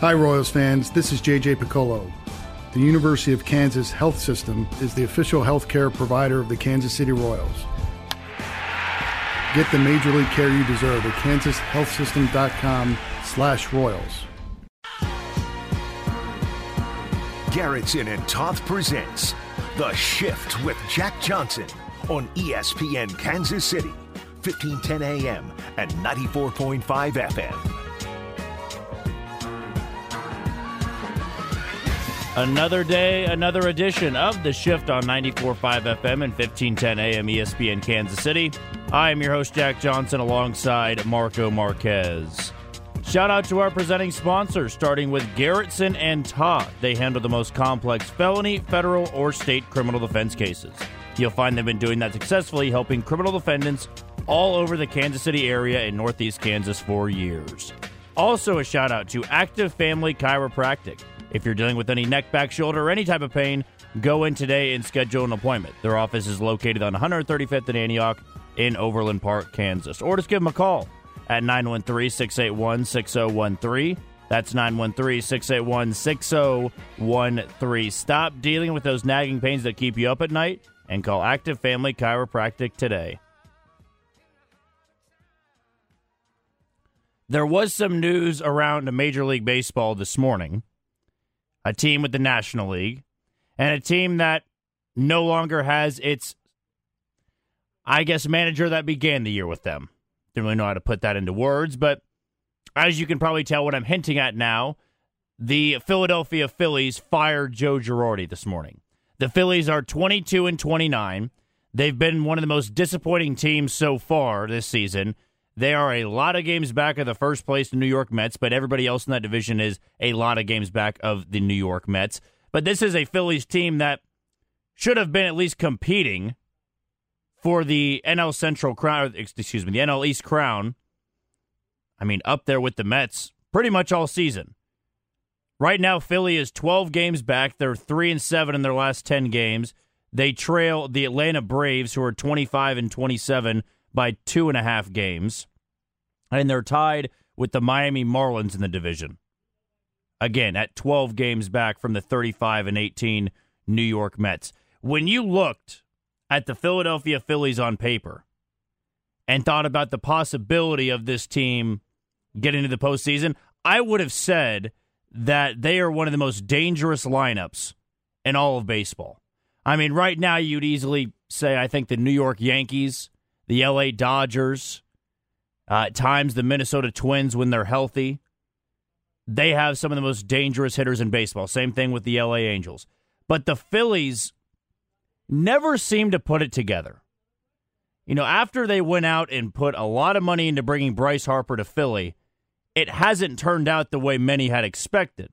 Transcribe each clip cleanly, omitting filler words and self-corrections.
Hi, Royals fans. This is J.J. Piccolo. The University of Kansas Health System is the official health care provider of the Kansas City Royals. Get the major league care you deserve at kansashealthsystem.com/Royals. Garrettson and Toth presents The Shift with Jack Johnson on ESPN Kansas City, 1510 AM and 94.5 FM. Another day, another edition of The Shift on 94.5 FM and 1510 AM ESPN Kansas City. I am your host, Jack Johnson, alongside Marco Marquez. Shout out to our presenting sponsors, starting with Garrettson and Toth. They handle the most complex felony, federal, or state criminal defense cases. You'll find they've been doing that successfully, helping criminal defendants all over the Kansas City area and Northeast Kansas for years. Also, a shout out to Active Family Chiropractic. If you're dealing with any neck, back, shoulder, or any type of pain, go in today and schedule an appointment. Their office is located on 135th and Antioch in Overland Park, Kansas. Or just give them a call at 913-681-6013. That's 913-681-6013. Stop dealing with those nagging pains that keep you up at night and call Active Family Chiropractic today. There was some news around Major League Baseball this morning. A team with the National League, and a team that no longer has its, manager that began the year with them. Didn't really know how to put that into words, but as you can probably tell what I'm hinting at now, the Philadelphia Phillies fired Joe Girardi this morning. The Phillies are 22-29. They've been one of the most disappointing teams so far this season. They are a lot of games back of the first place New York Mets, but everybody else in that division is a lot of games back of the New York Mets. But this is a Phillies team that should have been at least competing for the NL Central crown, the NL East crown. Up there with the Mets pretty much all season. Right now, Philly is 12 games back. They're 3-7 in their last 10 games. They trail the Atlanta Braves, who are 25-27, by 2.5 games, and they're tied with the Miami Marlins in the division. Again, at 12 games back from the 35-18 New York Mets. When you looked at the Philadelphia Phillies on paper and thought about the possibility of this team getting to the postseason, I would have said that they are one of the most dangerous lineups in all of baseball. Right now you'd easily say, I think the New York Yankees, the L.A. Dodgers, at times the Minnesota Twins when they're healthy. They have some of the most dangerous hitters in baseball. Same thing with the L.A. Angels. But the Phillies never seem to put it together. After they went out and put a lot of money into bringing Bryce Harper to Philly, it hasn't turned out the way many had expected.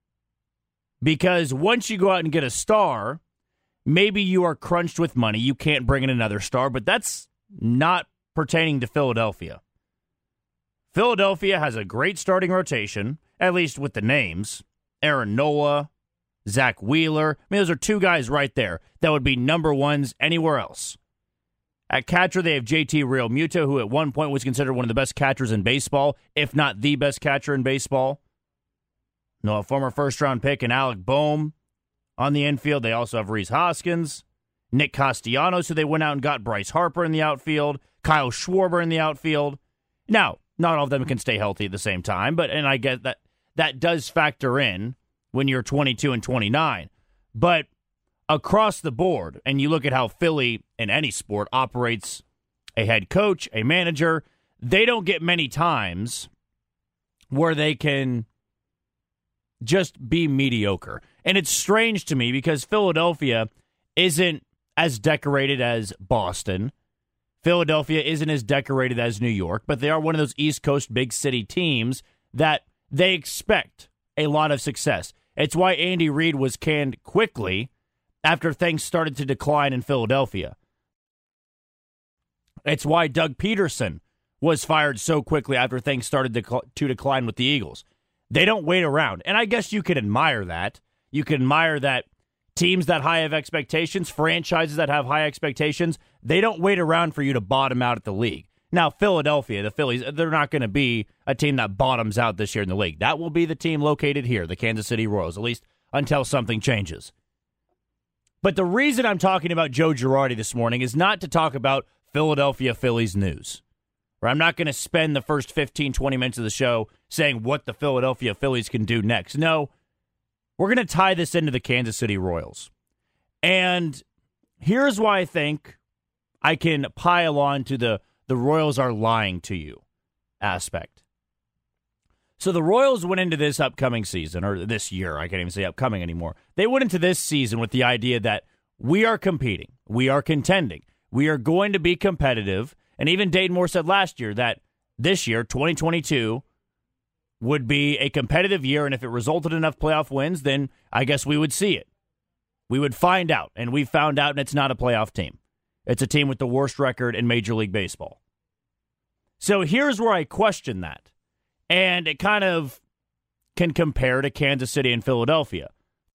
Because once you go out and get a star, maybe you are crunched with money. You can't bring in another star, but that's not pertaining to Philadelphia. Philadelphia has a great starting rotation, at least with the names. Aaron Nola, Zach Wheeler. Those are two guys right there that would be number ones anywhere else. At catcher, they have JT Realmuto, who at one point was considered one of the best catchers in baseball, if not the best catcher in baseball. A former first-round pick in Alec Boehm on the infield. They also have Rhys Hoskins, Nick Castellanos, who they went out and got Bryce Harper in the outfield, Kyle Schwarber in the outfield. Now, not all of them can stay healthy at the same time, and I get that does factor in when you're 22-29. But across the board, and you look at how Philly in any sport operates a head coach, a manager, they don't get many times where they can just be mediocre. And it's strange to me because Philadelphia isn't as decorated as Boston. Philadelphia isn't as decorated as New York, but they are one of those East Coast big city teams that they expect a lot of success. It's why Andy Reid was canned quickly after things started to decline in Philadelphia. It's why Doug Peterson was fired so quickly after things started to decline with the Eagles. They don't wait around. And I guess you could admire that. You can admire that teams that high have expectations, franchises that have high expectations, they don't wait around for you to bottom out at the league. Now, Philadelphia, the Phillies, they're not going to be a team that bottoms out this year in the league. That will be the team located here, the Kansas City Royals, at least until something changes. But the reason I'm talking about Joe Girardi this morning is not to talk about Philadelphia Phillies news. Or I'm not going to spend the first 15, 20 minutes of the show saying what the Philadelphia Phillies can do next. No, we're going to tie this into the Kansas City Royals. And here's why I think I can pile on to the Royals are lying to you aspect. So the Royals went into this upcoming season, or this year, I can't even say upcoming anymore. They went into this season with the idea that we are competing, we are contending, we are going to be competitive. And even Dayton Moore said last year that this year, 2022, would be a competitive year, and if it resulted in enough playoff wins, then I guess we would see it. We would find out, and we found out, and it's not a playoff team. It's a team with the worst record in Major League Baseball. So here's where I question that, and it kind of can compare to Kansas City and Philadelphia.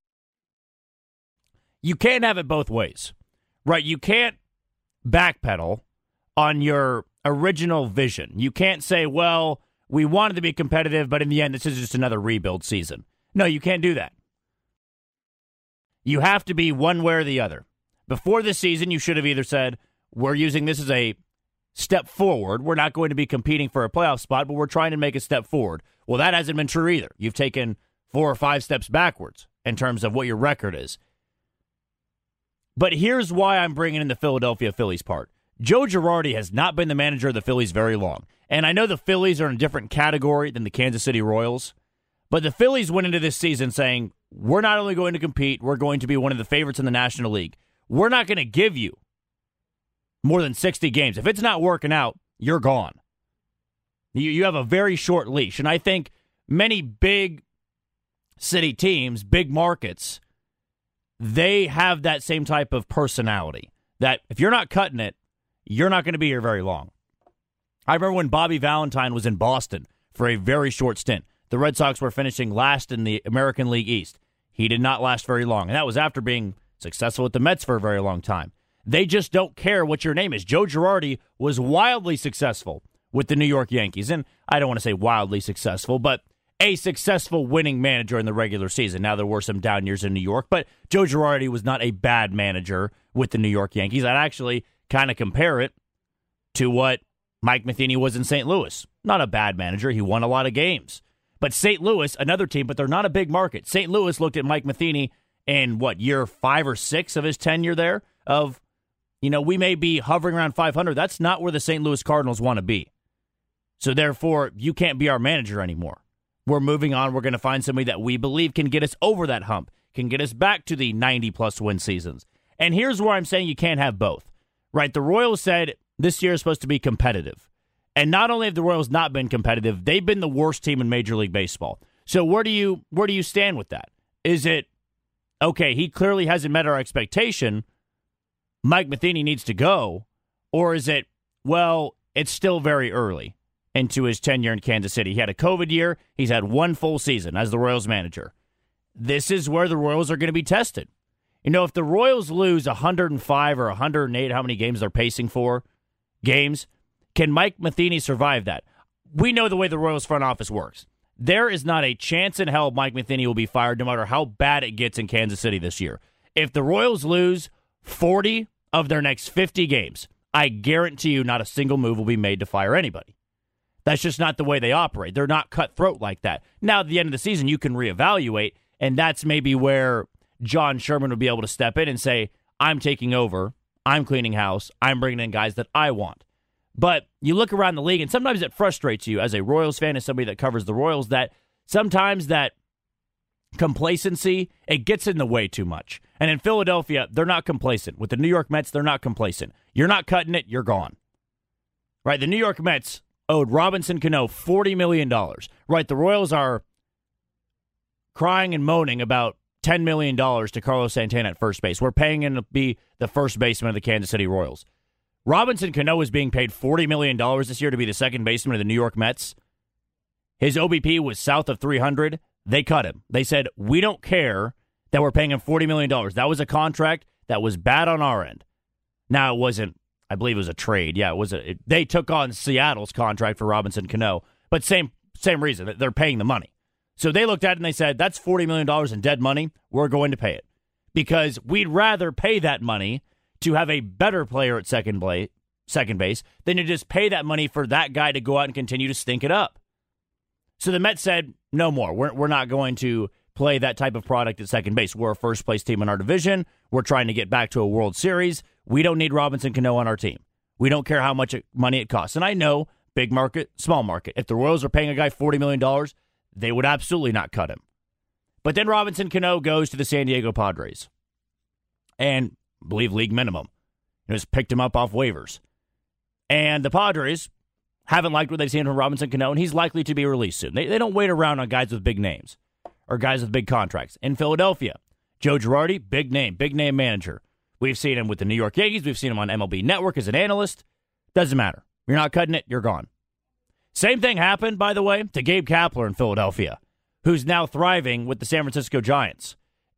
You can't have it both ways, right? You can't backpedal on your original vision. You can't say, well, we wanted to be competitive, but in the end, this is just another rebuild season. No, you can't do that. You have to be one way or the other. Before this season, you should have either said, we're using this as a step forward. We're not going to be competing for a playoff spot, but we're trying to make a step forward. Well, that hasn't been true either. You've taken 4 or 5 steps backwards in terms of what your record is. But here's why I'm bringing in the Philadelphia Phillies part. Joe Girardi has not been the manager of the Phillies very long. And I know the Phillies are in a different category than the Kansas City Royals, but the Phillies went into this season saying, we're not only going to compete, we're going to be one of the favorites in the National League. We're not going to give you more than 60 games. If it's not working out, you're gone. You have a very short leash. And I think many big city teams, big markets, they have that same type of personality. That if you're not cutting it, you're not going to be here very long. I remember when Bobby Valentine was in Boston for a very short stint. The Red Sox were finishing last in the American League East. He did not last very long, and that was after being successful with the Mets for a very long time. They just don't care what your name is. Joe Girardi was wildly successful with the New York Yankees, and I don't want to say wildly successful, but a successful winning manager in the regular season. Now, there were some down years in New York, but Joe Girardi was not a bad manager with the New York Yankees. I'd actually kind of compare it to what Mike Matheny was in St. Louis. Not a bad manager. He won a lot of games. But St. Louis, another team, but they're not a big market. St. Louis looked at Mike Matheny in, year 5 or 6 of his tenure there of, we may be hovering around 500. That's not where the St. Louis Cardinals want to be. So therefore, you can't be our manager anymore. We're moving on. We're going to find somebody that we believe can get us over that hump, can get us back to the 90-plus win seasons. And here's where I'm saying you can't have both. Right, the Royals said this year is supposed to be competitive. And not only have the Royals not been competitive, they've been the worst team in Major League Baseball. So where do you stand with that? Is it, okay, he clearly hasn't met our expectation, Mike Matheny needs to go, or is it, well, it's still very early into his tenure in Kansas City. He had a COVID year. He's had 1 full season as the Royals manager. This is where the Royals are going to be tested. If the Royals lose 105 or 108, how many games they're pacing for, can Mike Matheny survive that? We know the way the Royals front office works. There is not a chance in hell Mike Matheny will be fired no matter how bad it gets in Kansas City this year. If the Royals lose 40 of their next 50 games, I guarantee you not a single move will be made to fire anybody. That's just not the way they operate. They're not cutthroat like that. Now, at the end of the season, you can reevaluate, and that's maybe where John Sherman would be able to step in and say, I'm taking over, I'm cleaning house, I'm bringing in guys that I want. But you look around the league, and sometimes it frustrates you as a Royals fan, as somebody that covers the Royals, that sometimes that complacency, it gets in the way too much. And in Philadelphia, they're not complacent. With the New York Mets, they're not complacent. You're not cutting it, you're gone. Right, the New York Mets owed Robinson Cano $40 million. Right, the Royals are crying and moaning about $10 million to Carlos Santana at first base. We're paying him to be the first baseman of the Kansas City Royals. Robinson Cano is being paid $40 million this year to be the second baseman of the New York Mets. His OBP was south of 300. They cut him. They said, we don't care that we're paying him $40 million. That was a contract that was bad on our end. Now, it wasn't I believe it was a trade. Yeah, they took on Seattle's contract for Robinson Cano, but same reason. They're paying the money. So they looked at it and they said, that's $40 million in dead money. We're going to pay it because we'd rather pay that money to have a better player at second base than to just pay that money for that guy to go out and continue to stink it up. So the Mets said, no more. We're not going to play that type of product at second base. We're a first-place team in our division. We're trying to get back to a World Series. We don't need Robinson Cano on our team. We don't care how much money it costs. And I know, big market, small market. If the Royals are paying a guy $40 million, they would absolutely not cut him. But then Robinson Cano goes to the San Diego Padres. And I believe league minimum. Just picked him up off waivers. And the Padres haven't liked what they've seen from Robinson Cano, and he's likely to be released soon. They don't wait around on guys with big names or guys with big contracts. In Philadelphia, Joe Girardi, big name manager. We've seen him with the New York Yankees. We've seen him on MLB Network as an analyst. Doesn't matter. You're not cutting it, you're gone. Same thing happened, by the way, to Gabe Kapler in Philadelphia, who's now thriving with the San Francisco Giants.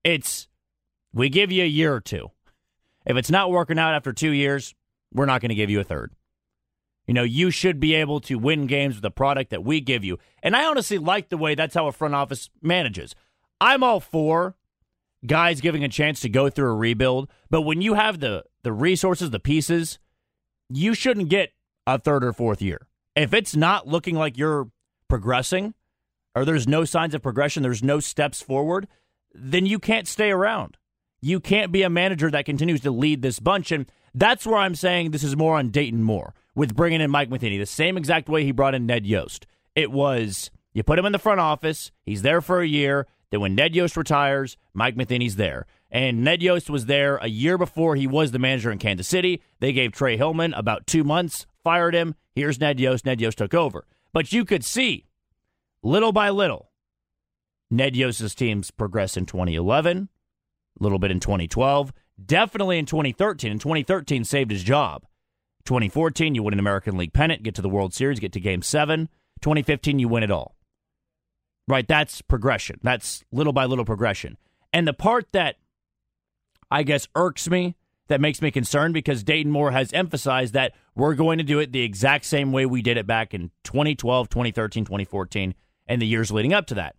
We give you a year or two. If it's not working out after 2 years, we're not going to give you a third. You should be able to win games with the product that we give you. And I honestly like the way that's how a front office manages. I'm all for guys giving a chance to go through a rebuild, but when you have the resources, the pieces, you shouldn't get a third or fourth year. If it's not looking like you're progressing, or there's no signs of progression, there's no steps forward, then you can't stay around. You can't be a manager that continues to lead this bunch, and that's where I'm saying this is more on Dayton Moore with bringing in Mike Matheny, the same exact way he brought in Ned Yost. It was, you put him in the front office, he's there for a year, then when Ned Yost retires, Mike Matheny's there. And Ned Yost was there a year before he was the manager in Kansas City. They gave Trey Hillman about 2 months, fired him. Here's Ned Yost. Ned Yost took over. But you could see, little by little, Ned Yost's teams progress in 2011, a little bit in 2012, definitely in 2013. In 2013, saved his job. 2014, you win an American League pennant, get to the World Series, get to Game 7. 2015, you win it all. Right, that's progression. That's little by little progression. And the part that I guess irks me, that makes me concerned, because Dayton Moore has emphasized that we're going to do it the exact same way we did it back in 2012, 2013, 2014, and the years leading up to that.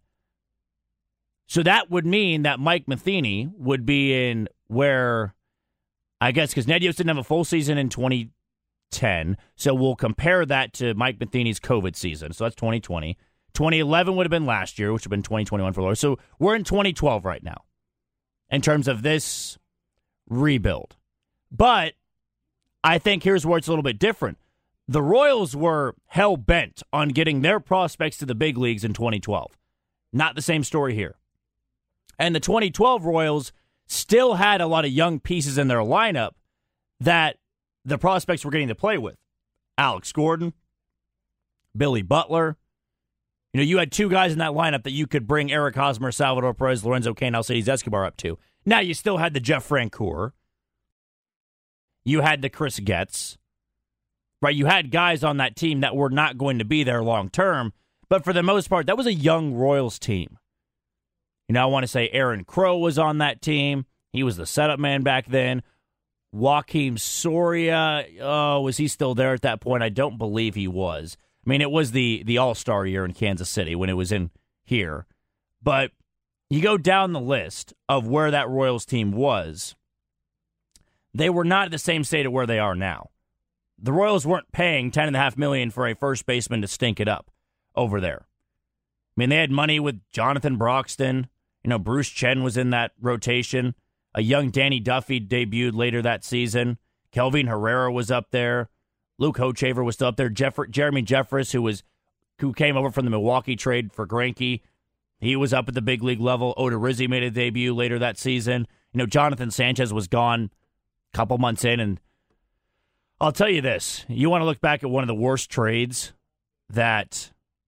So that would mean that Mike Matheny would be in where, I guess, because Ned Yost didn't have a full season in 2010, so we'll compare that to Mike Matheny's COVID season. So that's 2020. 2011 would have been last year, which would have been 2021 for Laura. So we're in 2012 right now in terms of this rebuild. But I think here's where it's a little bit different. The Royals were hell-bent on getting their prospects to the big leagues in 2012. Not the same story here. And the 2012 Royals still had a lot of young pieces in their lineup that the prospects were getting to play with. Alex Gordon, Billy Butler. You had 2 guys in that lineup that you could bring Eric Hosmer, Salvador Perez, Lorenzo Cain, Alcides Escobar up to. Now you still had the Jeff Francoeur. You had the Chris Getz. Right? You had guys on that team that were not going to be there long term, but for the most part, that was a young Royals team. I want to say Aaron Crow was on that team. He was the setup man back then. Joakim Soria, was he still there at that point? I don't believe he was. I mean, it was the All-Star year in Kansas City when it was in here. But you go down the list of where that Royals team was, they were not at the same state of where they are now. The Royals weren't paying $10.5 million for a first baseman to stink it up over there. I mean, they had money with Jonathan Broxton. Bruce Chen was in that rotation. A young Danny Duffy debuted later that season. Kelvin Herrera was up there. Luke Hochevar was still up there. Jeremy Jeffress, who came over from the Milwaukee trade for Greinke, he was up at the big league level. Oda Rizzi made a debut later that season. Jonathan Sanchez was gone a couple months in. And I'll tell you this. You want to look back at one of the worst trades that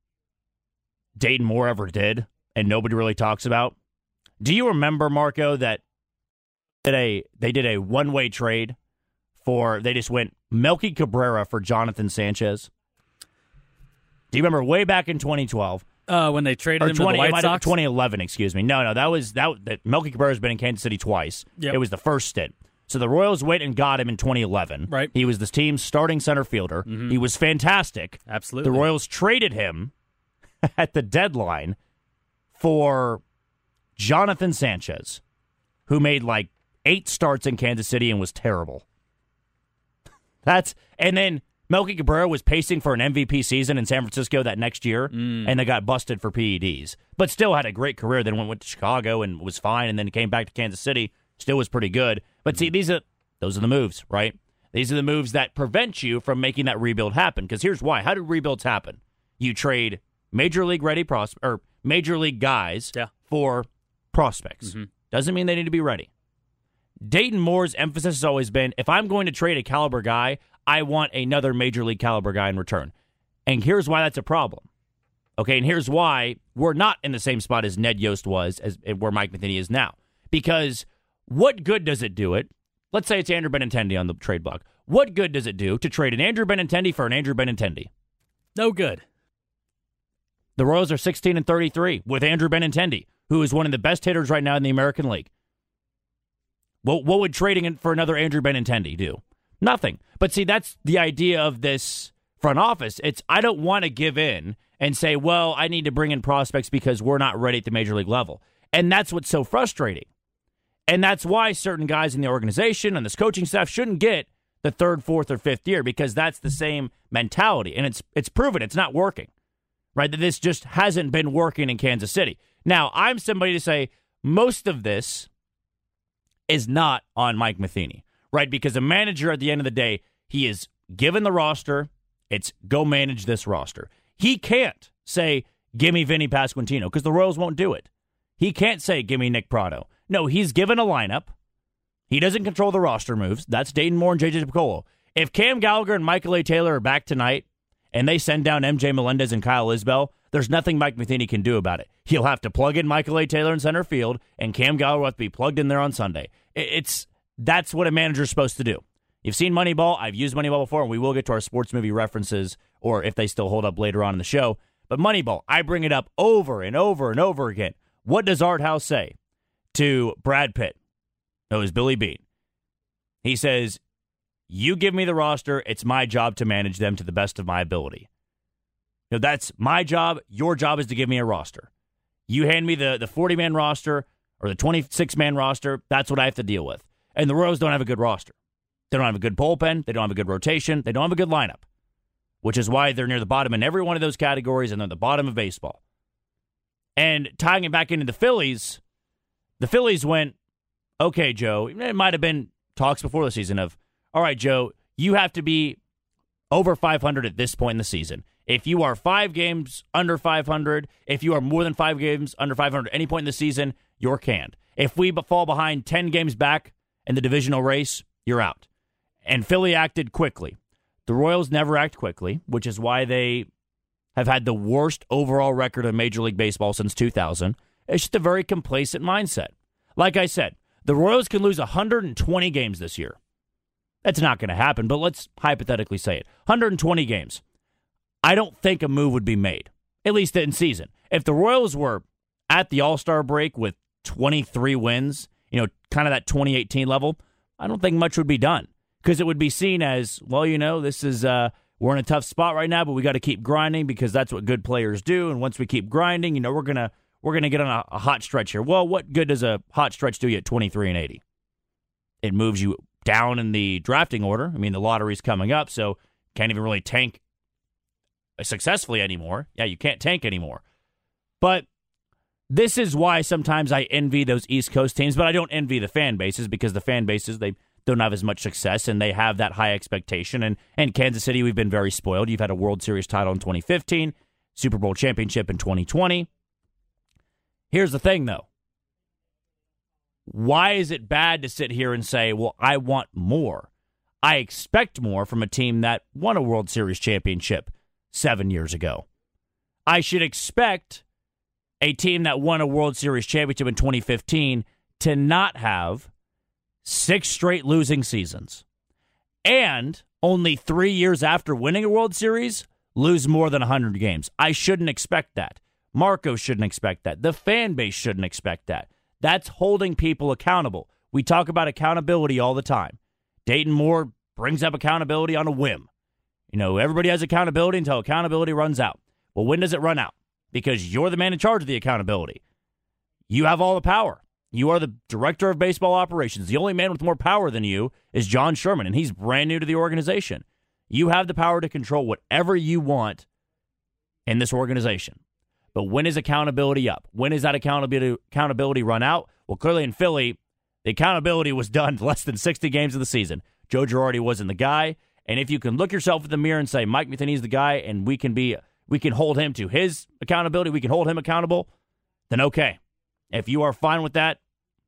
Dayton Moore ever did and nobody really talks about? Do you remember, Marco, that they did a one-way trade they just went Melky Cabrera for Jonathan Sanchez? Do you remember way back in 2012? When they traded him to the White Sox? 2011, excuse me. No, that Melky Cabrera's been in Kansas City twice. Yep. It was the first stint. So the Royals went and got him in 2011. Right. He was the team's starting center fielder. Mm-hmm. He was fantastic. Absolutely. The Royals traded him at the deadline for Jonathan Sanchez, who made like 8 starts in Kansas City and was terrible. And then Melky Cabrera was pacing for an MVP season in San Francisco that next year, and they got busted for PEDs. But still had a great career. Then went to Chicago and was fine, and then came back to Kansas City. Still was pretty good. But see, those are the moves, right? These are the moves that prevent you from making that rebuild happen. Because here's why. How do rebuilds happen? You trade major league guys for prospects. Mm-hmm. Doesn't mean they need to be ready. Dayton Moore's emphasis has always been, if I'm going to trade a caliber guy, I want another major league caliber guy in return. And here's why that's a problem. Okay, and here's why we're not in the same spot as Ned Yost was, as where Mike Matheny is now. Because what good does it do it? Let's say it's Andrew Benintendi on the trade block. What good does it do to trade an Andrew Benintendi for an Andrew Benintendi? No good. The Royals are 16-33 with Andrew Benintendi, who is one of the best hitters right now in the American League. What would trading it for another Andrew Benintendi do? Nothing. But see, that's the idea of this front office. It's, I don't want to give in and say, well, I need to bring in prospects because we're not ready at the major league level. And that's what's so frustrating. And that's why certain guys in the organization and this coaching staff shouldn't get the 3rd, 4th, or 5th year, because that's the same mentality. And it's proven it's not working, right? That this just hasn't been working in Kansas City. Now, I'm somebody to say most of this is not on Mike Matheny, right? Because a manager, at the end of the day, he is given the roster. It's go manage this roster. He can't say, give me Vinny Pasquantino, because the Royals won't do it. He can't say, give me Nick Pratto. No, he's given a lineup. He doesn't control the roster moves. That's Dayton Moore and J.J. Picollo. If Cam Gallagher and Michael A. Taylor are back tonight and they send down M.J. Melendez and Kyle Isbell, there's nothing Mike Matheny can do about it. He'll have to plug in Michael A. Taylor in center field, and Cam Gallagher will have to be plugged in there on Sunday. That's what a manager's supposed to do. You've seen Moneyball. I've used Moneyball before, and we will get to our sports movie references, or if they still hold up later on in the show. But Moneyball, I bring it up over and over and over again. What does Art House say to Brad Pitt? No, it was Billy Beane. He says, you give me the roster, it's my job to manage them to the best of my ability. You know, that's my job. Your job is to give me a roster. You hand me the 40-man roster or the 26-man roster, that's what I have to deal with. And the Royals don't have a good roster. They don't have a good bullpen. They don't have a good rotation. They don't have a good lineup, which is why they're near the bottom in every one of those categories, and they're the bottom of baseball. And tying it back into the Phillies went, okay, Joe, it might have been talks before the season of, all right, Joe, you have to be over 500 at this point in the season. If you are 5 games under 500, if you are more than 5 games under 500 at any point in the season, you're canned. If we fall behind 10 games back in the divisional race, you're out. And Philly acted quickly. The Royals never act quickly, which is why they have had the worst overall record of Major League Baseball since 2000. It's just a very complacent mindset. Like I said, the Royals can lose 120 games this year. That's not going to happen, but let's hypothetically say it. 120 games. I don't think a move would be made, at least in season. If the Royals were at the All-Star break with 23 wins, kind of that 2018 level, I don't think much would be done, because it would be seen as, well, this is we're in a tough spot right now, but we got to keep grinding because that's what good players do. And once we keep grinding, we're gonna get on a hot stretch here. Well, what good does a hot stretch do you at 23-80? It moves you down in the drafting order. I mean, the lottery's coming up, so can't even really tank successfully anymore. Yeah, you can't tank anymore. But this is why sometimes I envy those East Coast teams, but I don't envy the fan bases, because the fan bases, they don't have as much success, and they have that high expectation. And Kansas City, we've been very spoiled. You've had a World Series title in 2015, Super Bowl championship in 2020. Here's the thing, though. Why is it bad to sit here and say, well, I want more? I expect more from a team that won a World Series championship 7 years ago. I should expect a team that won a World Series championship in 2015 to not have 6 straight losing seasons. And only 3 years after winning a World Series, lose more than 100 games. I shouldn't expect that. Marco shouldn't expect that. The fan base shouldn't expect that. That's holding people accountable. We talk about accountability all the time. Dayton Moore brings up accountability on a whim. Everybody has accountability until accountability runs out. Well, when does it run out? Because you're the man in charge of the accountability. You have all the power. You are the director of baseball operations. The only man with more power than you is John Sherman, and he's brand new to the organization. You have the power to control whatever you want in this organization. But when is accountability up? When is that accountability run out? Well, clearly in Philly, the accountability was done less than 60 games of the season. Joe Girardi wasn't the guy. And if you can look yourself in the mirror and say, Mike Matheny's the guy, and we can hold him to his accountability, we can hold him accountable, then okay. If you are fine with that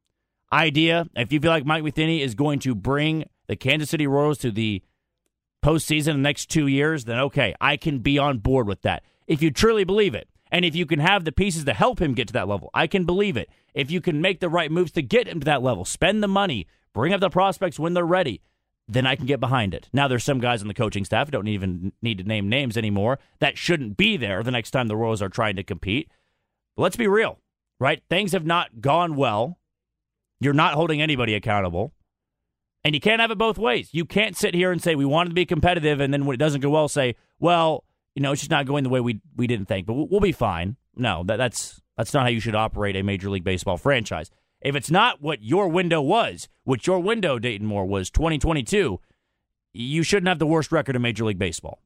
idea, if you feel like Mike Matheny is going to bring the Kansas City Royals to the postseason in the next 2 years, then okay, I can be on board with that. If you truly believe it, and if you can have the pieces to help him get to that level, I can believe it. If you can make the right moves to get him to that level, spend the money, bring up the prospects when they're ready, then I can get behind it. Now, there's some guys on the coaching staff, don't even need to name names anymore, that shouldn't be there the next time the Royals are trying to compete. But let's be real, right? Things have not gone well. You're not holding anybody accountable. And you can't have it both ways. You can't sit here and say, we wanted to be competitive, and then when it doesn't go well, say, well, it's just not going the way we didn't think, but we'll be fine. No, that's not how you should operate a Major League Baseball franchise. If it's not what your window was, which your window, Dayton Moore, was 2022, you shouldn't have the worst record in Major League Baseball.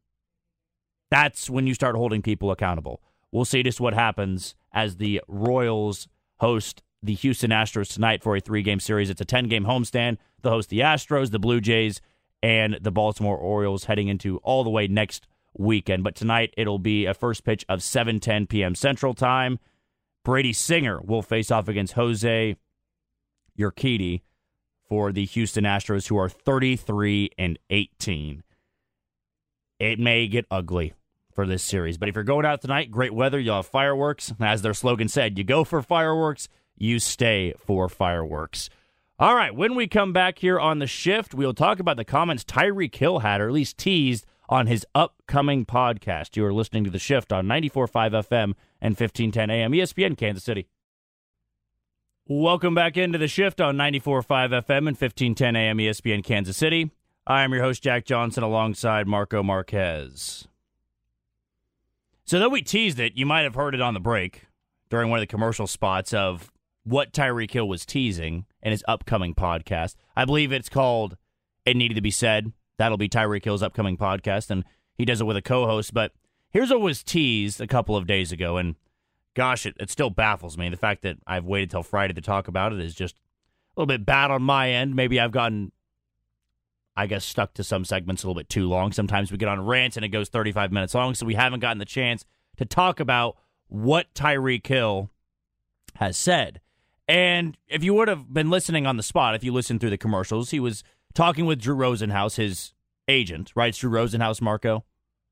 That's when you start holding people accountable. We'll see just what happens as the Royals host the Houston Astros tonight for a 3-game series. It's a 10-game homestand. They'll host the Astros, the Blue Jays, and the Baltimore Orioles heading into all the way next weekend. But tonight it'll be a first pitch of 7:10 p.m. Central Time. Brady Singer will face off against Jose Urquidy for the Houston Astros, who are 33-18. It may get ugly for this series, but if you're going out tonight, great weather, you'll have fireworks. As their slogan said, you go for fireworks, you stay for fireworks. All right, when we come back here on The Shift, we'll talk about the comments Tyreek Hill had, or at least teased, on his upcoming podcast. You are listening to The Shift on 94.5 FM and 1510 AM ESPN Kansas City. Welcome back into The Shift on 94.5 FM and 1510 AM ESPN Kansas City. I am your host, Jack Johnson, alongside Marco Marquez. So though we teased it, you might have heard it on the break during one of the commercial spots of what Tyreek Hill was teasing in his upcoming podcast. I believe it's called It Needed to Be Said. That'll be Tyreek Hill's upcoming podcast, and he does it with a co-host. But here's what was teased a couple of days ago, and gosh, it still baffles me. The fact that I've waited till Friday to talk about it is just a little bit bad on my end. Maybe I've gotten, stuck to some segments a little bit too long. Sometimes we get on rants and it goes 35 minutes long, so we haven't gotten the chance to talk about what Tyreek Hill has said. And if you would have been listening on the spot, if you listened through the commercials, he was talking with Drew Rosenhaus, his agent, right? It's Drew Rosenhaus, Marco?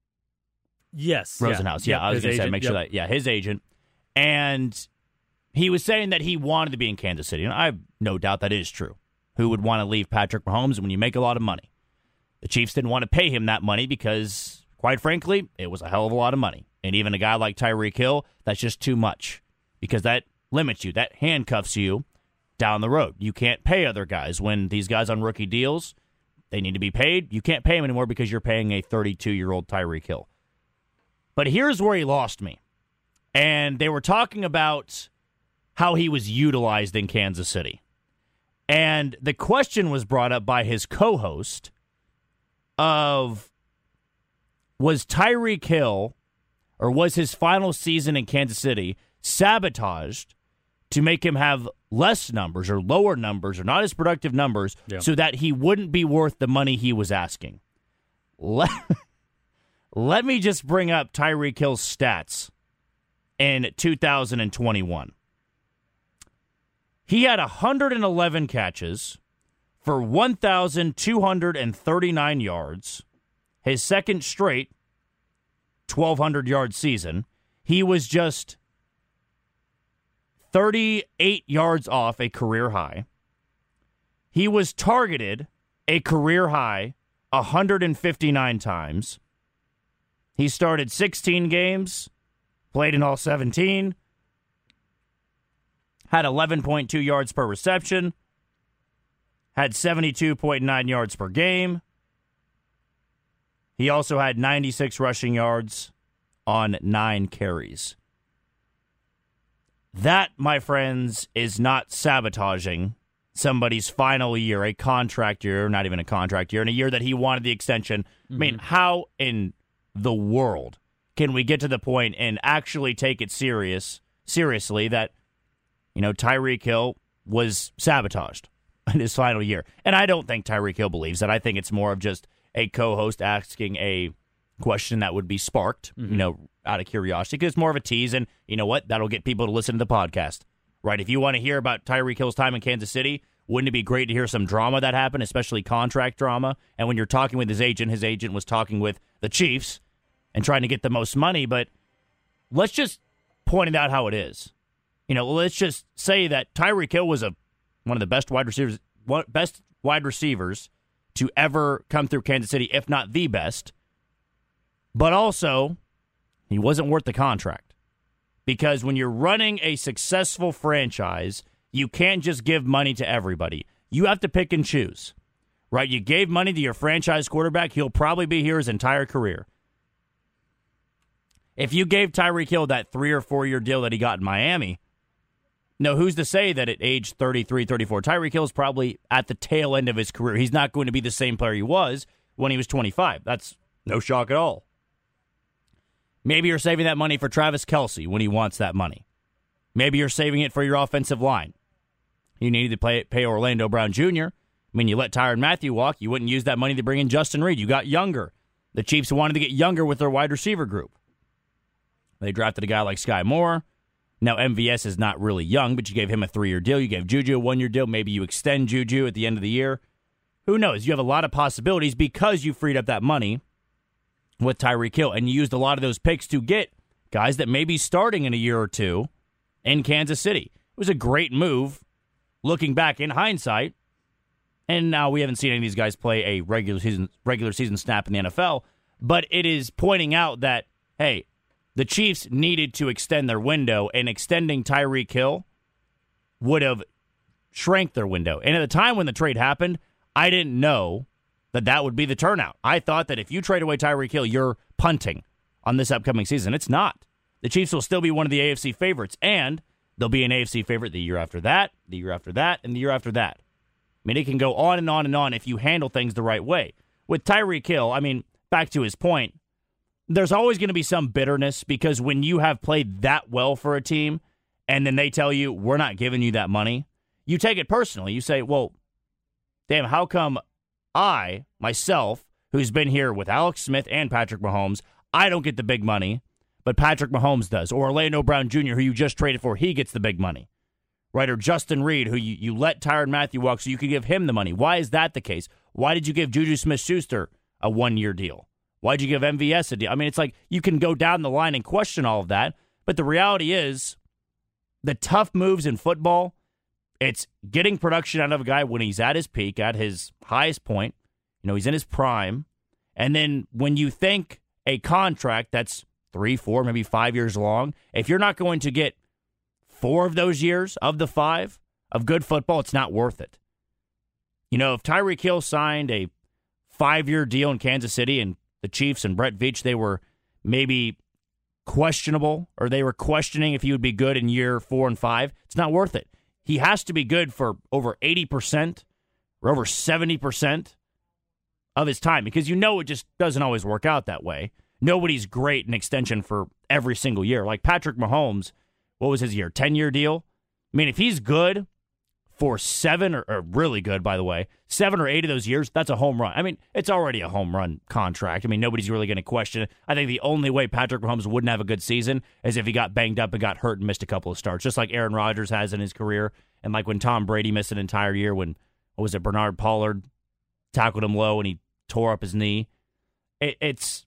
Yes. Rosenhaus, yeah. I was going to say, make sure that, his agent. And he was saying that he wanted to be in Kansas City. And I have no doubt that is true. Who would want to leave Patrick Mahomes when you make a lot of money? The Chiefs didn't want to pay him that money because, quite frankly, it was a hell of a lot of money. And even a guy like Tyreek Hill, that's just too much because that limits you, that handcuffs you down the road. You can't pay other guys. When these guys on rookie deals, they need to be paid. You can't pay them anymore because you're paying a 32-year-old Tyreek Hill. But here's where he lost me. And they were talking about how he was utilized in Kansas City. And the question was brought up by his co-host of, was Tyreek Hill, or was his final season in Kansas City sabotaged to make him have less numbers or lower numbers or not as productive numbers so that he wouldn't be worth the money he was asking? Let me just bring up Tyreek Hill's stats in 2021. He had 111 catches for 1,239 yards. His second straight 1,200-yard season. He was just 38 yards off a career high. He was targeted a career high 159 times. He started 16 games, played in all 17, had 11.2 yards per reception, had 72.9 yards per game. He also had 96 rushing yards on 9 carries. That, my friends, is not sabotaging somebody's final year, a contract year, not even a contract year, in a year that he wanted the extension. I mean, how in the world can we get to the point and actually take it seriously that, Tyreek Hill was sabotaged in his final year? And I don't think Tyreek Hill believes that. I think it's more of just a co-host asking a question that would be sparked, out of curiosity, because it's more of a tease, and you know what? That'll get people to listen to the podcast, right? If you want to hear about Tyreek Hill's time in Kansas City, wouldn't it be great to hear some drama that happened, especially contract drama? And when you're talking with his agent was talking with the Chiefs and trying to get the most money, but let's just point it out how it is. Let's just say that Tyreek Hill was one of the best wide receivers to ever come through Kansas City, if not the best. But also, he wasn't worth the contract. Because when you're running a successful franchise, you can't just give money to everybody. You have to pick and choose, right? You gave money to your franchise quarterback, he'll probably be here his entire career. If you gave Tyreek Hill that 3 or 4 year deal that he got in Miami, who's to say that at age 33, 34, Tyreek Hill is probably at the tail end of his career. He's not going to be the same player he was when he was 25. That's no shock at all. Maybe you're saving that money for Travis Kelce when he wants that money. Maybe you're saving it for your offensive line. You needed to pay Orlando Brown Jr. You let Tyrann Mathieu walk. You wouldn't use that money to bring in Justin Reed. You got younger. The Chiefs wanted to get younger with their wide receiver group. They drafted a guy like Sky Moore. Now, MVS is not really young, but you gave him a 3-year deal. You gave Juju a 1-year deal. Maybe you extend Juju at the end of the year. Who knows? You have a lot of possibilities because you freed up that money with Tyreek Hill, and you used a lot of those picks to get guys that may be starting in a year or two in Kansas City. It was a great move, looking back in hindsight, and now we haven't seen any of these guys play a regular season snap in the NFL, but it is pointing out that, hey, the Chiefs needed to extend their window, and extending Tyreek Hill would have shrank their window. And at the time when the trade happened, I didn't know that would be the turnout. I thought that if you trade away Tyreek Hill, you're punting on this upcoming season. It's not. The Chiefs will still be one of the AFC favorites, and they'll be an AFC favorite the year after that, the year after that, and the year after that. It can go on and on and on if you handle things the right way. With Tyreek Hill, back to his point, there's always going to be some bitterness because when you have played that well for a team and then they tell you, we're not giving you that money, you take it personally. You say, well, damn, how come I, myself, who's been here with Alex Smith and Patrick Mahomes, I don't get the big money, but Patrick Mahomes does. Or Orlando Brown Jr., who you just traded for, he gets the big money. Right? Or Justin Reed, who you let Tyrann Mathieu walk so you could give him the money. Why is that the case? Why did you give Juju Smith-Schuster a 1-year deal? Why did you give MVS a deal? It's like you can go down the line and question all of that, but the reality is the tough moves in football, it's getting production out of a guy when he's at his peak, at his highest point. He's in his prime. And then when you think a contract that's 3, 4, maybe 5 years long, if you're not going to get 4 of those years of the 5 of good football, it's not worth it. If Tyreek Hill signed a 5-year deal in Kansas City and the Chiefs and Brett Veach, they were maybe questionable, or they were questioning if he would be good in year 4 and 5, it's not worth it. He has to be good for over 80% or over 70% of his time because it just doesn't always work out that way. Nobody's great in extension for every single year. Like Patrick Mahomes, what was his year? 10-year deal? If he's good for 7 or really good, by the way, 7 or 8 of those years, that's a home run. It's already a home run contract. Nobody's really going to question it. I think the only way Patrick Mahomes wouldn't have a good season is if he got banged up and got hurt and missed a couple of starts, just like Aaron Rodgers has in his career, and like when Tom Brady missed an entire year when, Bernard Pollard tackled him low and he tore up his knee. It's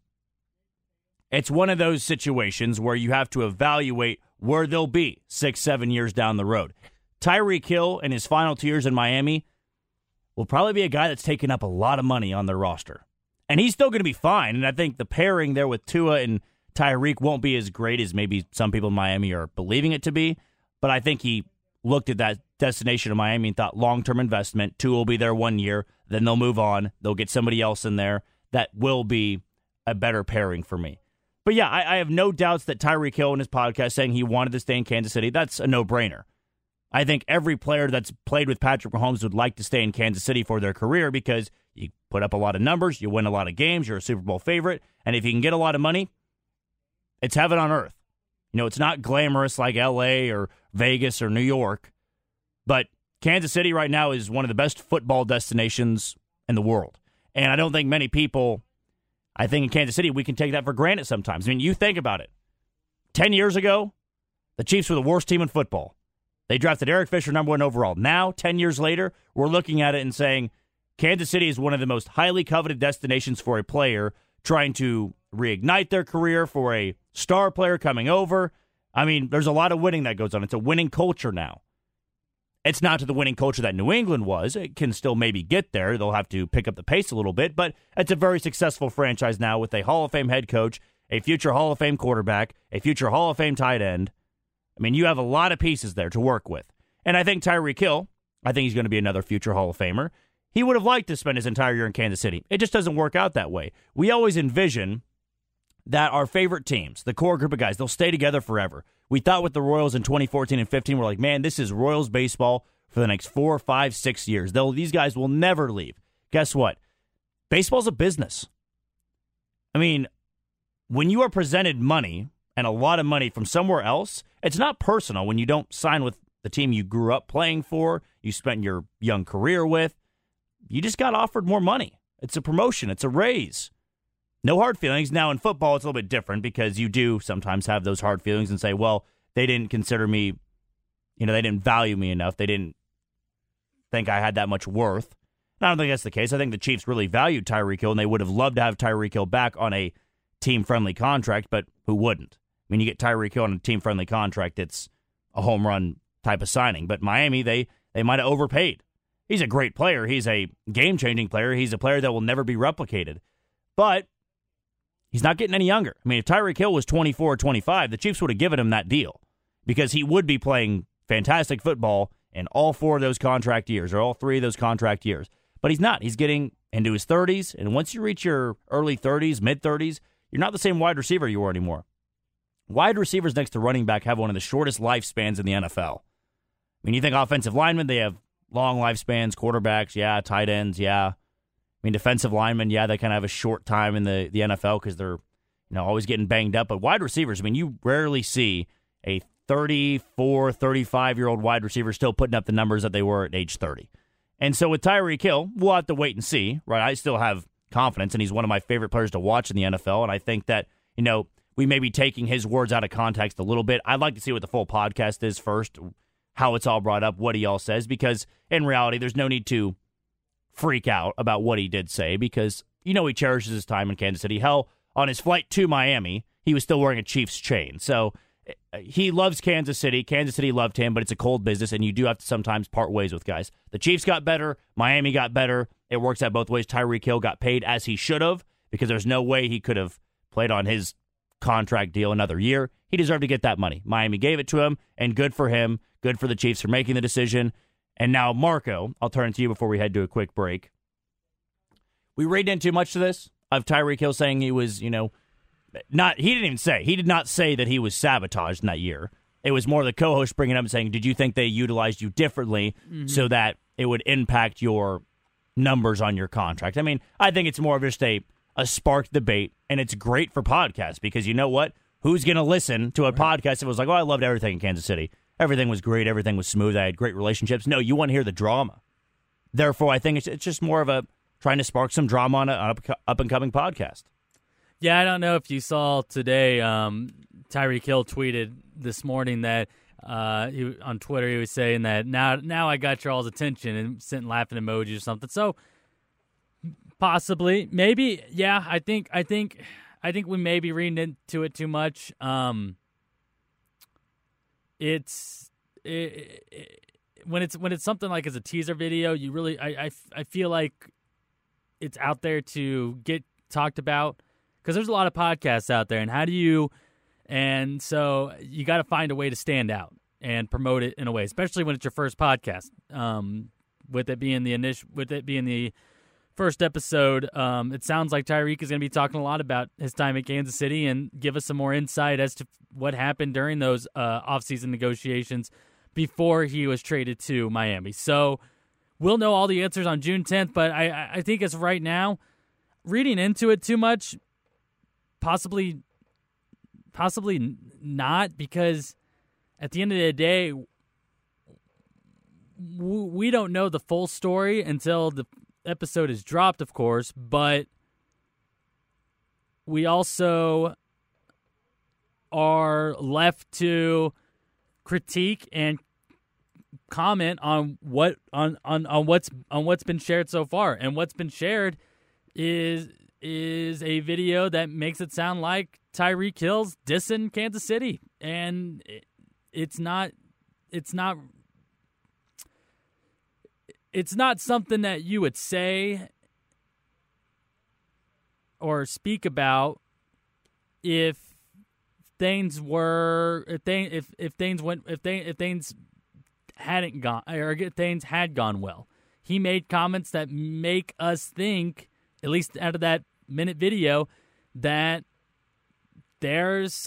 one of those situations where you have to evaluate where they'll be 6, 7 years down the road. Tyreek Hill in his final 2 years in Miami will probably be a guy that's taken up a lot of money on their roster. And he's still going to be fine. And I think the pairing there with Tua and Tyreek won't be as great as maybe some people in Miami are believing it to be. But I think he looked at that destination of Miami and thought long-term investment. Tua will be there 1 year, then they'll move on. They'll get somebody else in there that will be a better pairing for me. But yeah, I have no doubts that Tyreek Hill in his podcast saying he wanted to stay in Kansas City, that's a no-brainer. I think every player that's played with Patrick Mahomes would like to stay in Kansas City for their career because you put up a lot of numbers, you win a lot of games, you're a Super Bowl favorite, and if you can get a lot of money, it's heaven on earth. You know, it's not glamorous like L.A. or Vegas or New York, but Kansas City right now is one of the best football destinations in the world. And I don't think many people, I think in Kansas City, we can take that for granted sometimes. I mean, you think about it. 10 years ago, the Chiefs were the worst team in football. They drafted Eric Fisher number 1 overall. Now, 10 years later, we're looking at it and saying Kansas City is one of the most highly coveted destinations for a player trying to reignite their career, for a star player coming over. I mean, there's a lot of winning that goes on. It's a winning culture now. It's not to the winning culture that New England was. It can still maybe get there. They'll have to pick up the pace a little bit, but it's a very successful franchise now with a Hall of Fame head coach, a future Hall of Fame quarterback, a future Hall of Fame tight end. I mean, you have a lot of pieces there to work with. And I think Tyreek Hill, I think he's going to be another future Hall of Famer. He would have liked to spend his entire year in Kansas City. It just doesn't work out that way. We always envision that our favorite teams, the core group of guys, they'll stay together forever. We thought with the Royals in 2014 and 15, we're like, man, this is Royals baseball for the next 4, 5, 6 years. These guys will never leave. Guess what? Baseball's a business. I mean, when you are presented money, and a lot of money from somewhere else, it's not personal when you don't sign with the team you grew up playing for, you spent your young career with. You just got offered more money. It's a promotion. It's a raise. No hard feelings. Now, in football, it's a little bit different because you do sometimes have those hard feelings and say, well, they didn't consider me, they didn't value me enough. They didn't think I had that much worth. And I don't think that's the case. I think the Chiefs really valued Tyreek Hill, and they would have loved to have Tyreek Hill back on a team-friendly contract, but who wouldn't? I mean, you get Tyreek Hill on a team-friendly contract, it's a home run type of signing. But Miami, they might have overpaid. He's a great player. He's a game-changing player. He's a player that will never be replicated. But he's not getting any younger. I mean, if Tyreek Hill was 24 or 25, the Chiefs would have given him that deal because he would be playing fantastic football in all 4 of those contract years or all 3 of those contract years. But he's not. He's getting into his 30s, and once you reach your early 30s, mid-30s, you're not the same wide receiver you were anymore. Wide receivers next to running back have one of the shortest lifespans in the NFL. I mean, you think offensive linemen, they have long lifespans, quarterbacks, yeah, tight ends, yeah. I mean, defensive linemen, yeah, they kind of have a short time in the NFL because they're always getting banged up. But wide receivers, I mean, you rarely see a 34, 35-year-old wide receiver still putting up the numbers that they were at age 30. And so with Tyreek Hill, we'll have to wait and see, right? I still have confidence, and he's one of my favorite players to watch in the NFL, and I think that, we may be taking his words out of context a little bit. I'd like to see what the full podcast is first, how it's all brought up, what he all says, because in reality, there's no need to freak out about what he did say because, he cherishes his time in Kansas City. Hell, on his flight to Miami, he was still wearing a Chiefs chain. So he loves Kansas City. Kansas City loved him, but it's a cold business, and you do have to sometimes part ways with guys. The Chiefs got better. Miami got better. It works out both ways. Tyreek Hill got paid as he should have because there's no way he could have played on his contract deal another year. He deserved to get that money. Miami gave it to him, and good for him. Good for the Chiefs for making the decision. And now, Marco, I'll turn it to you before we head to a quick break. We read in too much to this of Tyreek Hill saying he was, he did not say that he was sabotaged in that year. It was more the co-host bringing it up and saying, did you think they utilized you differently so that it would impact your numbers on your contract? I mean, I think it's more of just a spark debate, and it's great for podcasts because you know what? Who's going to listen to a podcast if it was like, oh, I loved everything in Kansas City. Everything was great. Everything was smooth. I had great relationships. No, you want to hear the drama. Therefore, I think it's just more of a trying to spark some drama on an up-and-coming podcast. Yeah, I don't know if you saw today, Tyreek Hill tweeted this morning that on Twitter he was saying that now I got y'all's attention and sent laughing emojis or something. So possibly, maybe, yeah. I think we may be reading into it too much. When it's something like as a teaser video, you really I feel like it's out there to get talked about because there's a lot of podcasts out there, and so you got to find a way to stand out. and promote it in a way, especially when it's your first podcast. With it being the first episode, it sounds like Tyreek is going to be talking a lot about his time at Kansas City and give us some more insight as to what happened during those offseason negotiations before he was traded to Miami. So we'll know all the answers on June 10th, but I think as right now, reading into it too much, possibly not, because at the end of the day, we don't know the full story until the episode is dropped, of course, but we also are left to critique and comment on what's been shared so far. And what's been shared is a video that makes it sound like Tyreek Hill's dissing Kansas City, and it's not something that you would say or speak about if things hadn't gone, or if things had gone well. He made comments that make us think, at least out of that minute video, that there's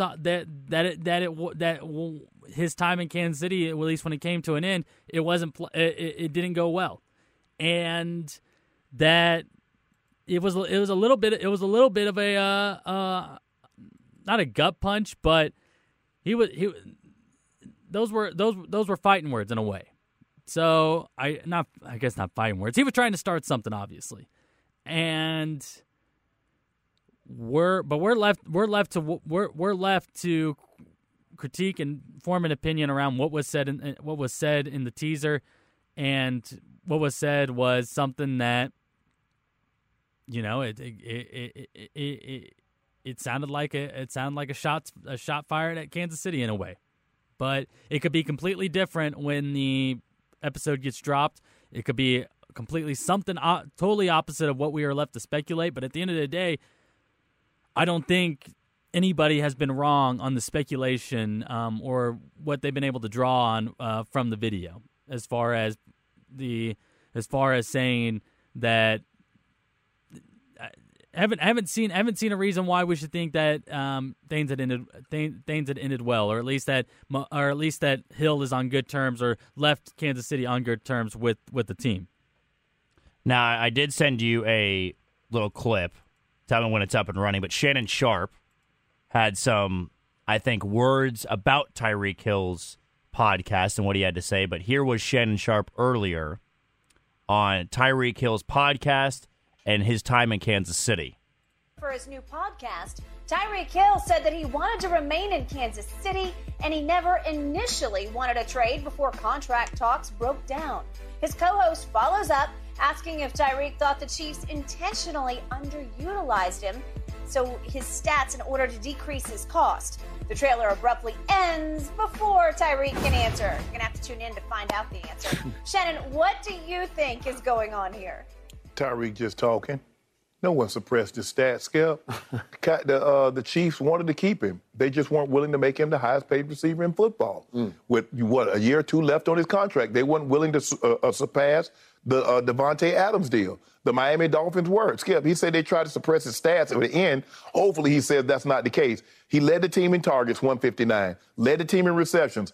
his time in Kansas City, at least when it came to an end, it didn't go well, and that it was a little bit of a not a gut punch, but those were fighting words in a way. So I guess not fighting words. He was trying to start something, obviously, and we're left to critique and form an opinion around what was said in the teaser, and what was said was something that, you know, it sounded like a shot fired at Kansas City in a way, but it could be completely different when the episode gets dropped. It could be completely something totally opposite of what we are left to speculate. But at the end of the day, I don't think anybody has been wrong on the speculation or what they've been able to draw on from the video, as far as saying that. I haven't seen a reason why we should think that things had ended well, or at least that Hill is on good terms, or left Kansas City on good terms with the team. Now, I did send you a little clip. Tell me when it's up and running. But Shannon Sharpe had some, I think, words about Tyreek Hill's podcast and what he had to say. But here was Shannon Sharpe earlier on Tyreek Hill's podcast and his time in Kansas City. For his new podcast, Tyreek Hill said that he wanted to remain in Kansas City, and he never initially wanted a trade before contract talks broke down. His co-host follows up, asking if Tyreek thought the Chiefs intentionally underutilized him, so his stats, in order to decrease his cost. The trailer abruptly ends before Tyreek can answer. You're going to have to tune in to find out the answer. Shannon, what do you think is going on here? Tyreek just talking. No one suppressed his stats, Skip. The Chiefs wanted to keep him. They just weren't willing to make him the highest paid receiver in football. With, a year or two left on his contract, they weren't willing to surpass the Devontae Adams deal. The Miami Dolphins were. Skip, he said they tried to suppress his stats at the end. Hopefully, he said that's not the case. He led the team in targets, 159. Led the team in receptions,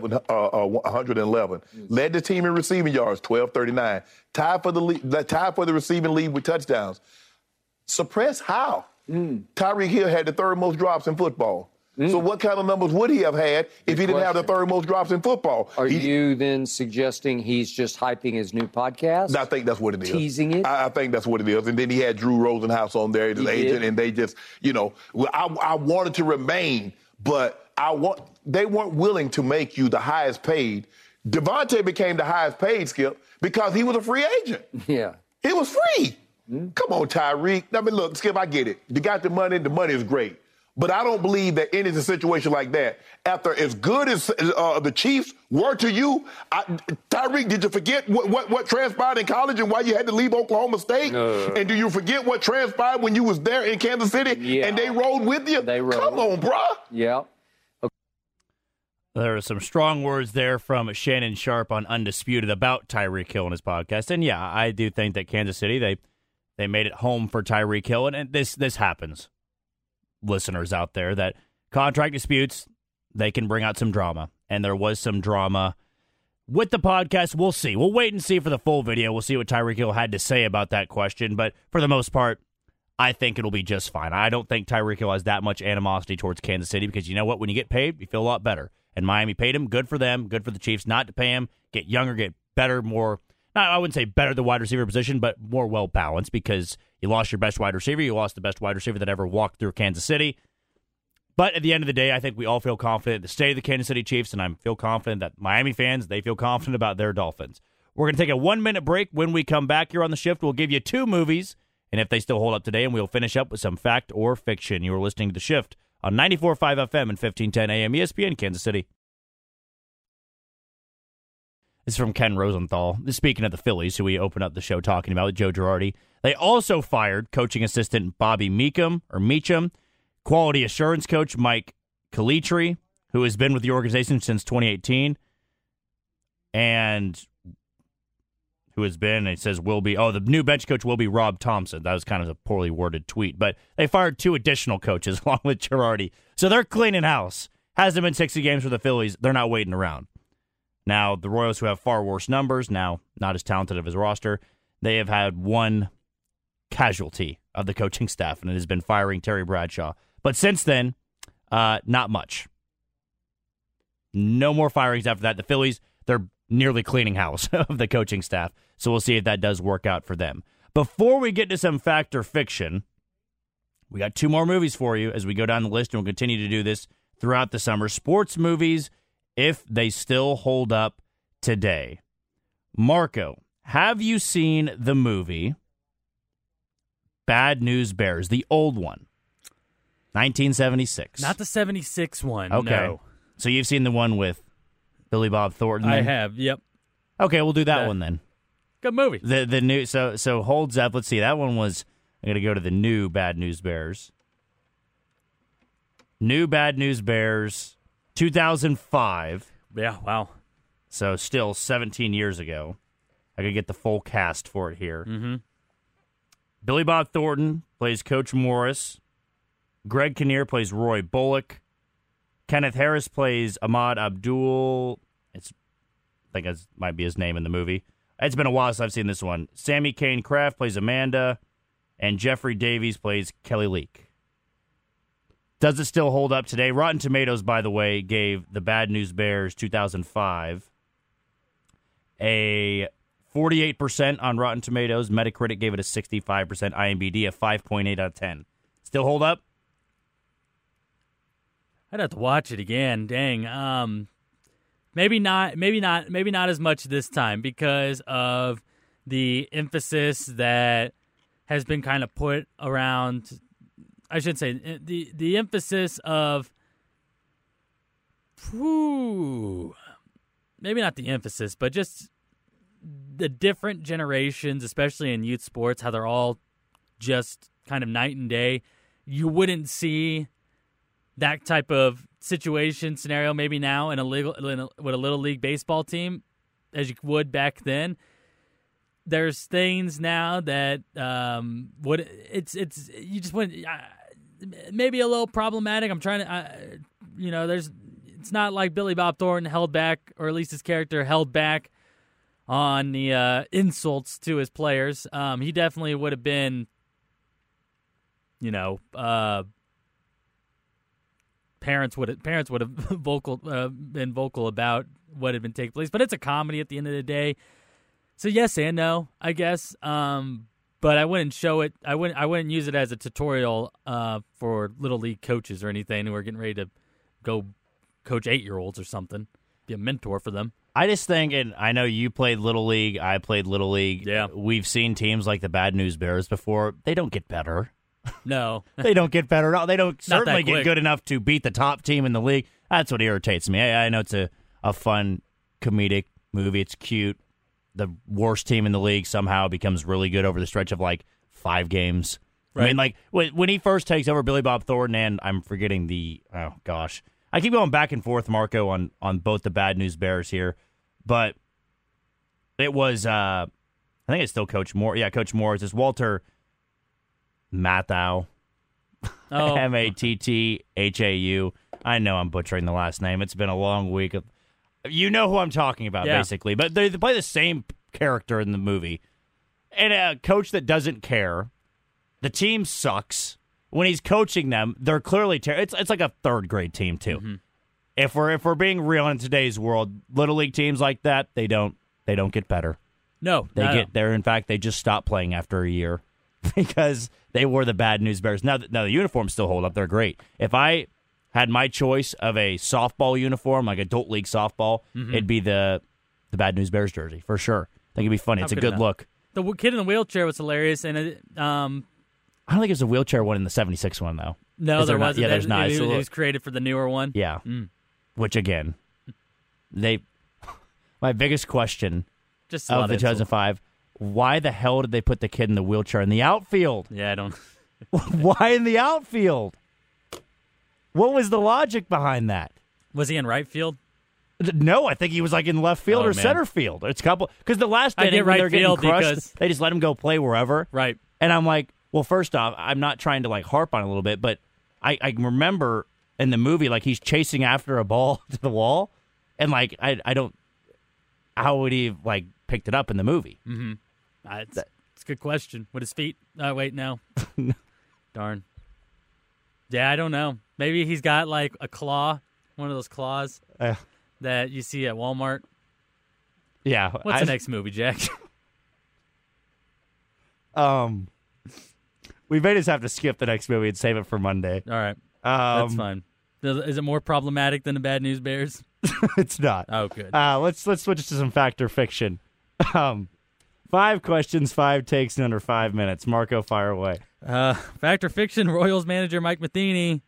111. Led the team in receiving yards, 1,239. Tied for the receiving lead with touchdowns. Suppress how? Tyreek Hill had the third most drops in football. So what kind of numbers would he have had if he didn't have the third most drops in football? Are you then suggesting he's just hyping his new podcast? I think that's what it is. Teasing it? I think that's what it is. And then he had Drew Rosenhaus on there, his agent, and they just, I wanted to remain, but they weren't willing to make you the highest paid. Devontae became the highest paid, Skip, because he was a free agent. Yeah. He was free. Come on, Tyreek. I mean, look, Skip, I get it. You got the money is great. But I don't believe that in a situation like that, after as good as the Chiefs were to you, Tyreek, did you forget what transpired in college and why you had to leave Oklahoma State? And do you forget what transpired when you was there in Kansas City and they rode with you? They rode. Come on, bruh. Yeah. There are some strong words there from Shannon Sharpe on Undisputed about Tyreek Hill in his podcast. And yeah, I do think that Kansas City, they made it home for Tyreek Hill. And this happens, listeners out there, that contract disputes, they can bring out some drama. And there was some drama with the podcast. We'll see. We'll wait and see for the full video. We'll see what Tyreek Hill had to say about that question. But for the most part, I think it'll be just fine. I don't think Tyreek Hill has that much animosity towards Kansas City because you know what? When you get paid, you feel a lot better. And Miami paid him. Good for them. Good for the Chiefs not to pay him. Get younger, get better, more, I wouldn't say better the wide receiver position, but more well-balanced because you lost your best wide receiver. You lost the best wide receiver that ever walked through Kansas City. But at the end of the day, I think we all feel confident in the state of the Kansas City Chiefs, and I feel confident that Miami fans, they feel confident about their Dolphins. We're going to take a 1-minute break. When we come back here on The Shift, we'll give you 2 movies, and if they still hold up today, and we'll finish up with some fact or fiction. You are listening to The Shift on 94.5 FM and 1510 AM ESPN, Kansas City. This is from Ken Rosenthal. Speaking of the Phillies, who we opened up the show talking about, Joe Girardi. They also fired coaching assistant Bobby Meacham, quality assurance coach Mike Calitri, who has been with the organization since 2018, and who has been, it says will be, the new bench coach will be Rob Thompson. That was kind of a poorly worded tweet, but they fired 2 additional coaches along with Girardi. So they're cleaning house. Hasn't been 60 games for the Phillies. They're not waiting around. Now, the Royals, who have far worse numbers, now not as talented of his roster, they have had 1 casualty of the coaching staff, and it has been firing Terry Bradshaw. But since then, not much. No more firings after that. The Phillies, they're nearly cleaning house of the coaching staff, so we'll see if that does work out for them. Before we get to some fact or fiction, we got 2 more movies for you as we go down the list, and we'll continue to do this throughout the summer. Sports movies, if they still hold up today. Marco, have you seen the movie Bad News Bears, the old one? 1976. Not the 76 one, okay. No. So you've seen the one with Billy Bob Thornton? I have, yep. Okay, we'll do that one then. Good movie. The new, so holds up. Let's see, that one was, I'm going to go to the new Bad News Bears. New Bad News Bears, 2005. Yeah, wow. So still 17 years ago. I could get the full cast for it here. Mm-hmm. Billy Bob Thornton plays Coach Morris. Greg Kinnear plays Roy Bullock. Kenneth Harris plays Ahmad Abdul. I think that might be his name in the movie. It's been a while since I've seen this one. Sammy Kane Kraft plays Amanda. And Jeffrey Davies plays Kelly Leak. Does it still hold up today? Rotten Tomatoes, by the way, gave the Bad News Bears 2005 a 48% on Rotten Tomatoes. Metacritic gave it a 65%. IMDb a 5.8 out of 10. Still hold up? I'd have to watch it again. Dang. Maybe not as much this time because of the emphasis that has been kind of put around. I should say the emphasis of. Maybe not the emphasis, but just the different generations, especially in youth sports, how they're all just kind of night and day. You wouldn't see that type of situation scenario maybe now with a little league baseball team as you would back then. There's things now that you just wouldn't maybe a little problematic. I'm trying to it's not like Billy Bob Thornton held back, or at least his character held back on the insults to his players. He definitely would have been parents would have been vocal about what had been taking place, but it's a comedy at the end of the day. So yes and no, I guess. But I wouldn't show it. I wouldn't use it as a tutorial for little league coaches or anything who are getting ready to go coach 8-year-olds or something. Be a mentor for them. I just think, and I know you played Little League, I played Little League. Yeah. We've seen teams like the Bad News Bears before. They don't get better. No. They don't get better at all. They don't Not certainly that get quick. good enough to beat the top team in the league. That's what irritates me. I know it's a fun, comedic movie. It's cute. The worst team in the league somehow becomes really good over the stretch of like 5 games. Right. I mean, like when he first takes over, Billy Bob Thornton, and I'm forgetting I keep going back and forth, Marco, on both the Bad News Bears here, but it was, I think it's still Coach Moore. Yeah, Coach Moore. It's Walter Matthau. Oh. Matthau. I know I'm butchering the last name. It's been a long week. You know who I'm talking about, basically. But they play the same character in the movie. And a coach that doesn't care. The team sucks. When he's coaching them, they're clearly it's like a third grade team too. Mm-hmm. If we're being real in today's world, little league teams like that, they don't get better. No, They get there. In fact, they just stop playing after a year because they were the Bad News Bears. Now the uniforms still hold up. They're great. If I had my choice of a softball uniform, like adult league softball, it'd be the Bad News Bears jersey for sure. I think it'd be funny. It's a good look. The kid in the wheelchair was hilarious, and I don't think there's a wheelchair one in the 76 one, though. no, there wasn't. Yeah, there's not. It was created for the newer one. Yeah. Which, again, my biggest question Just of the 2005, why the hell did they put the kid in the wheelchair in the outfield? Yeah, I don't. Why in the outfield? What was the logic behind that? Was he in right field? No, I think he was like in left field or center field. It's a couple because the last I inning get when they're right getting field crushed, because- they just let him go play wherever. Right. And I'm like, well, first off, I'm not trying to like harp on it a little bit, but I remember in the movie like he's chasing after a ball to the wall, and like I don't, how would he have like picked it up in the movie? Mm-hmm. It's a good question. With his feet? Wait, no. Darn. Yeah, I don't know. Maybe he's got like a claw, one of those claws that you see at Walmart. Yeah. What's the next movie, Jack? We may just have to skip the next movie and save it for Monday. All right. That's fine. Is it more problematic than the Bad News Bears? It's not. Oh, good. Let's switch to some fact or fiction. 5 questions, 5 takes in under 5 minutes. Marco, fire away. Fact or fiction, Royals manager Mike Matheny.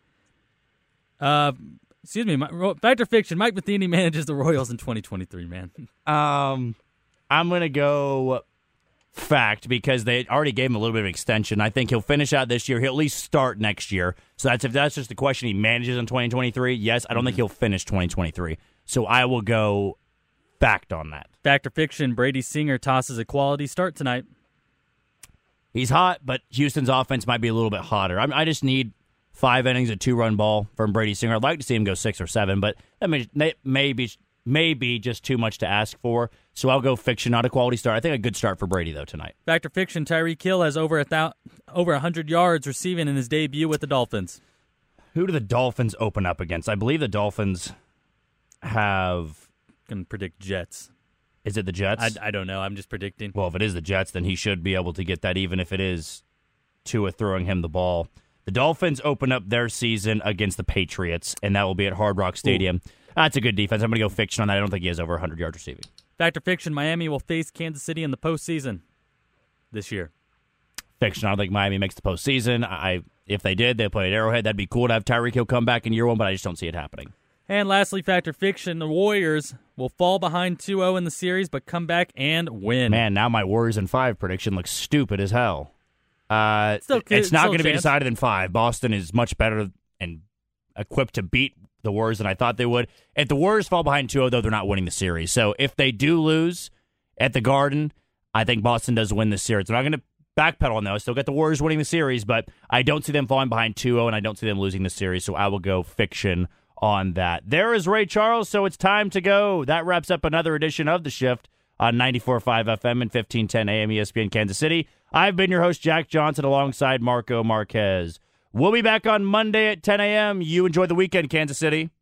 Fact or fiction, Mike Matheny manages the Royals in 2023, man. I'm going to go fact because they already gave him a little bit of extension. I think he'll finish out this year. He'll at least start next year. So if that's just the question he manages in 2023, yes, I don't think he'll finish 2023. So I will go fact on that. Fact or fiction, Brady Singer tosses a quality start tonight. He's hot, but Houston's offense might be a little bit hotter. I just need 5 innings, a 2-run ball from Brady Singer. I'd like to see him go 6 or 7, but that may be just too much to ask for. So I'll go fiction, not a quality start. I think a good start for Brady, though, tonight. Fact or fiction, Tyreek Hill has over 100 yards receiving in his debut with the Dolphins. Who do the Dolphins open up against? I believe the Dolphins have... Can predict Jets. Is it the Jets? I don't know. I'm just predicting. Well, if it is the Jets, then he should be able to get that, even if it is Tua throwing him the ball. The Dolphins open up their season against the Patriots, and that will be at Hard Rock Stadium. That's a good defense. I'm going to go fiction on that. I don't think he has over 100 yards receiving. Fact or fiction, Miami will face Kansas City in the postseason this year. Fiction. I don't think Miami makes the postseason. If they did, they play at Arrowhead. That'd be cool to have Tyreek Hill come back in year 1, but I just don't see it happening. And lastly, fact or fiction, the Warriors will fall behind 2-0 in the series, but come back and win. Man, now my Warriors in 5 prediction looks stupid as hell. It's not going to be decided in 5. Boston is much better and equipped to beat the Warriors than I thought they would. If the Warriors fall behind 2-0, though, they're not winning the series. So if they do lose at the Garden, I think Boston does win the series. They're not going to backpedal on those. Still got the Warriors winning the series, but I don't see them falling behind 2-0, and I don't see them losing the series. So I will go fiction on that. There is Ray Charles, so it's time to go. That wraps up another edition of The Shift on 94.5 FM and 1510 AM ESPN Kansas City. I've been your host, Jack Johnson, alongside Marco Marquez. We'll be back on Monday at 10 a.m. You enjoy the weekend, Kansas City.